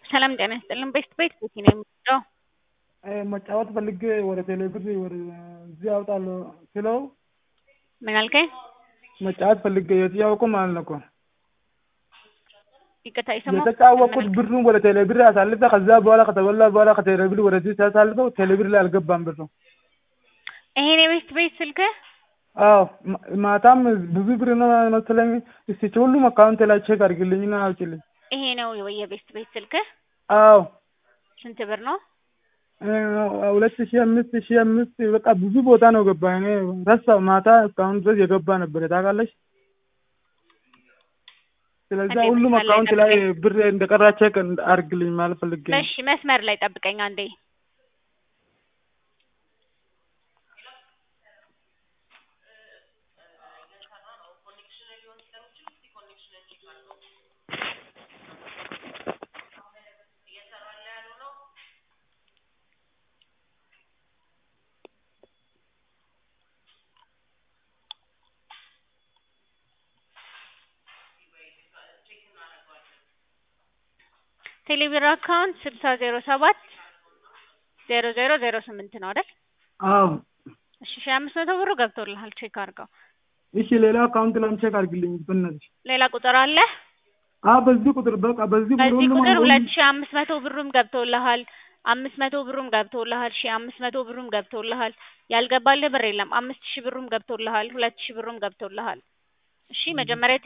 ሰላም ጤና ይስጥልን። ቤት ነው የምትለው? መጫወት ፈልጌ ወደ ቴሌብር እዚህ አውጣለሁ ስለው ምን አልከኝ? መጫወት ፈልጌ የትያውቁ ማለት ነው እኮ ይቅርታ ይሰማው የተጫወቁት ብሩን ወደ ቴሌብር አሳልፈ ከዛ በኋላ ከተበላ በኋላ ከቴሌብር ወደዚህ ሲያሳልፈው ቴሌብር ላይ አልገባም ብሩ። ይሄን ቤት ስልክ? አዎ ማታም ብዙ ብር ነው መሰለኝ። እስቲ ሁሉም አካውንት ላይ ቼክ አድርግልኝና አውጪልኝ። ይሄ ነው የቤት ስልክ? አዎ። ስንት ብር ነው? 2500 በቃ ብዙ ቦታ ነው ገባ። እኔ ረሳው ማታ እስካሁን ድረስ የገባ ነበር ታውቃለሽ። ስለዚህ ሁሉም አካውንት ላይ ብር እንደቀራ ቼክ አድርግልኝ ማለት ፈልጌ ነው። እሺ መስመር ላይ ጠብቀኝ አንዴ። ቴሌብር አካውንት 60070008 ነው አይደል? አዎ። እሺ 500 ብሩ ገብቶልሃል ቼክ አድርገው። እሺ ሌላ አካውንት ላይ ቼክ አድርግልኝ በእናትሽ። ሌላ ቁጥር አለ? አዎ በዚህ ቁጥር በቃ በዚህ ቁጥር 2500 ብሩም ገብቶልሃል። 500 ብሩም ገብቶልሃል። 1500 ብሩም ገብቶልሃል። ያልገባልህ ብር የለም። 5000 ብሩም ገብቶልሃል። 2000 ብሩም ገብቶልሃል። እሺ መጀመሪያ